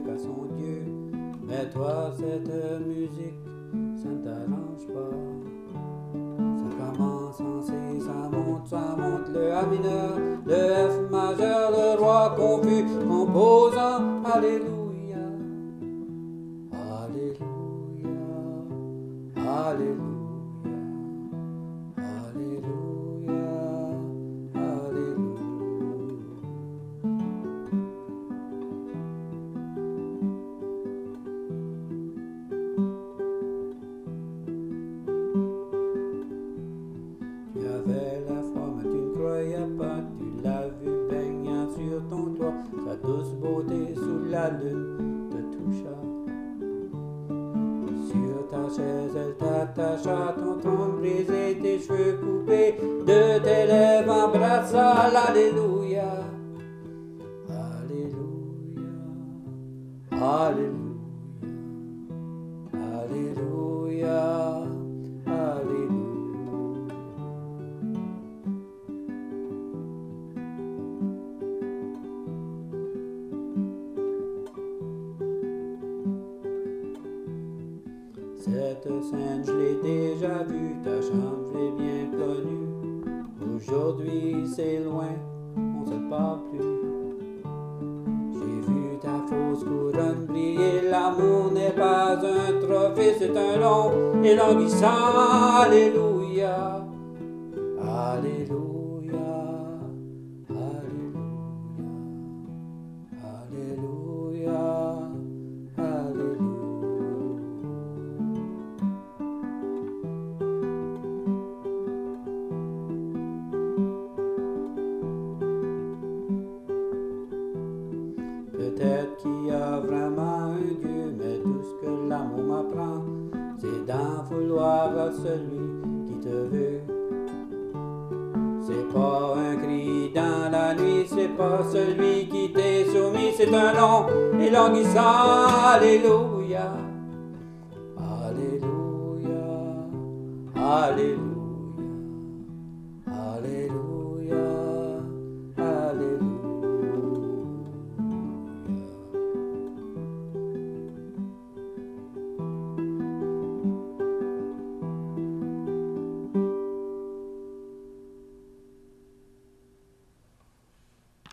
à son Dieu. Mais toi, cette musique, ça ne t'arrange pas. Ça commence en C, ça monte le A mineur, le F majeur, le roi confus, composant Alléluia, Alléluia, Alléluia. Tu avais la foi, mais tu ne croyais pas. Tu l'as vu baignant sur ton toit. Sa douce beauté sous la lune te toucha. Sur ta chaise, elle t'attacha. Ton trône brisé, tes cheveux coupés, de tes lèvres embrassa l'Alléluia. Alléluia. Alléluia. Alléluia. Cette scène, je l'ai déjà vue, ta chambre, je l'ai bien connue. Aujourd'hui, c'est loin, on ne se parle plus. J'ai vu ta fausse couronne briller, l'amour n'est pas un trophée, c'est un long et languissant Alléluia. Alléluia. Alléluia. Alléluia. Peut-être qu'il y a vraiment un Dieu, mais tout ce que l'amour m'apprend, c'est d'en vouloir à celui qui te veut. C'est pas un cri dans la nuit, c'est pas celui qui t'est soumis, c'est un long et languissant Alléluia. Alléluia. Alléluia.